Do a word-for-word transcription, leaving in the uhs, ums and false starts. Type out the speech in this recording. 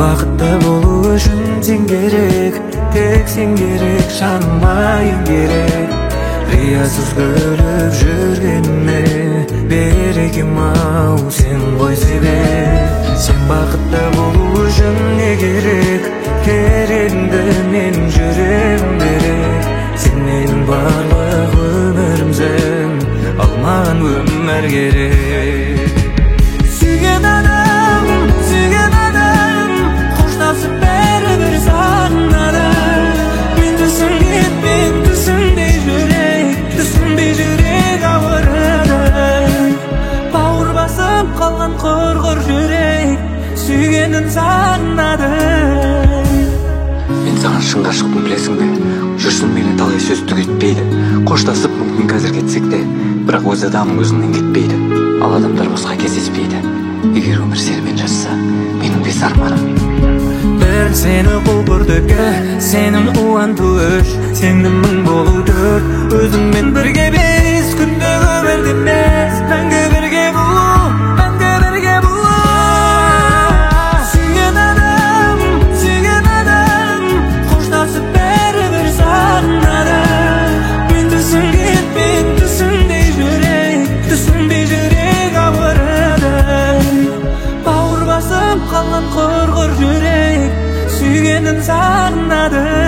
бақытты болу үшін сен керек, тек сен керек, жаныма ең керек. Риясыз күліп жүргеніме берекем ау, сен ғой себеп. Сен бақытты болу үшін не керек, керегіңді мен жүрегім берек. Сен менің барлық өмірімсің, ал маған өмір керек. Сүйген адам, сүйген адам, қоштасып бәрібір сағынады. Мен түсінген, мен түсінбей жүрек, түсінбей жүрек ауырады. Бауыр басып қалған құрғыр жүрек, сүйгенін сағынады. Мен саған шын ғашықпын, білесің бе? Жүрсін мені талай сөз түк етпейді. Қоштасып мүмкін қазір кетсек те, бірақ өз адамың өзіңнен кетпейді. Ал адамдар босқа кездеспейді. Егер өмір сенімен жазса, менің бес арманым. Бір сені қол көрдікке, сенің қуанту үш, сенімің болу төрт. Өзіңмен бірге бес, күнде өмір демес, мәңгі бірге болу, мәңгі бірге болу. Сүйген адам, сүйген адам, қоштасып бәрібір сағынады. Мен түсінген, мен түсінбей жүрек, түсінбей жүрек ауырады. Бауыр басып қалған құрғыр жүрек, сүйгенін сағынады.